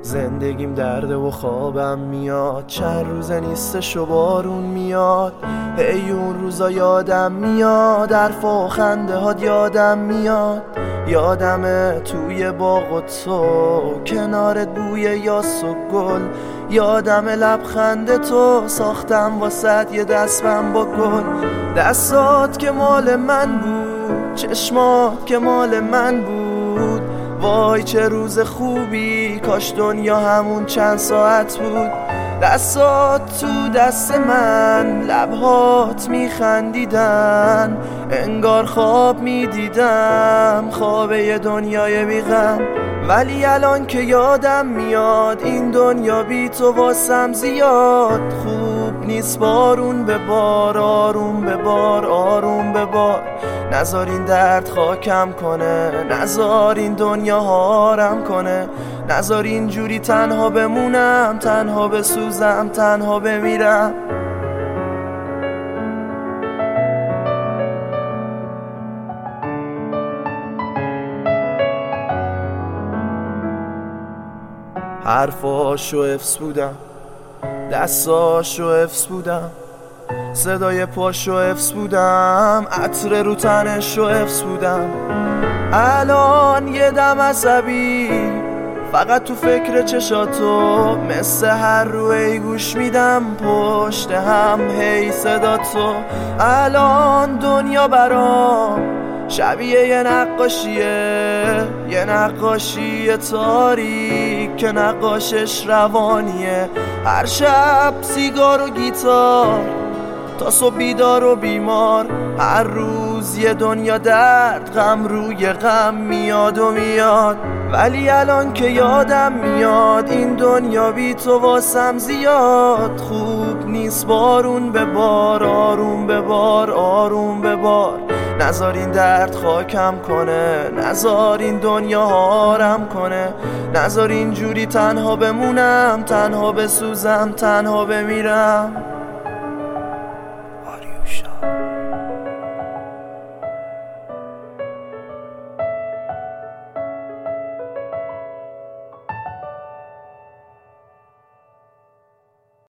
زندگیم درده و خوابم میاد، چند روزه نیستش و بارون میاد. هی اون روزا یادم میاد، حرفا و خنده هات یادم میاد. یادمه توی باغ و تو کنارت بوی یاس و گل. یادمه لبخند تو ساختم واسه یه دستم با گل. دستات که مال من بود، چشمات که مال من بود. وای چه روز خوبی، کاش دنیا همون چند ساعت بود. دستات تو دست من، لبهات میخندیدن، انگار خواب میدیدم، خواب یه دنیای بیغم. ولی الان که یادم میاد، این دنیا بی تو واسم زیاد خوب نیست. بارون به بار، آروم به بار، آروم به بار. نذار این درد خاکم کنه، نذار این دنیا هارم کنه. نذار اینجوری تنها بمونم، تنها بسوزم، تنها بمیرم. حرفاشو حفظ بودم، دستاشو حفظ بودم، صدای پاشو حفظ بودم، عطر رو تنشو حفظ بودم. الان یه دم عصبی فقط تو فکر چشاتو، مثل هر روی گوش میدم پشت هم هی صدا تو. الان دنیا برام شبیه یه نقاشیه، یه نقاشی تاریک که نقاشش روانیه. هر شب سیگار و گیتار تا صبح بیدار و بیمار. هر روز یه دنیا درد، غم روی غم میاد و میاد. ولی الان که یادم میاد، این دنیا بی تو واسم زیاد خوب نیست. بارون به بار، آروم به بار، آروم به بار. نذار این درد خاکم کنه، نذار این دنیا هارم کنه. نذار اینجوری تنها بمونم، تنها بسوزم، تنها بمیرم. آریوشا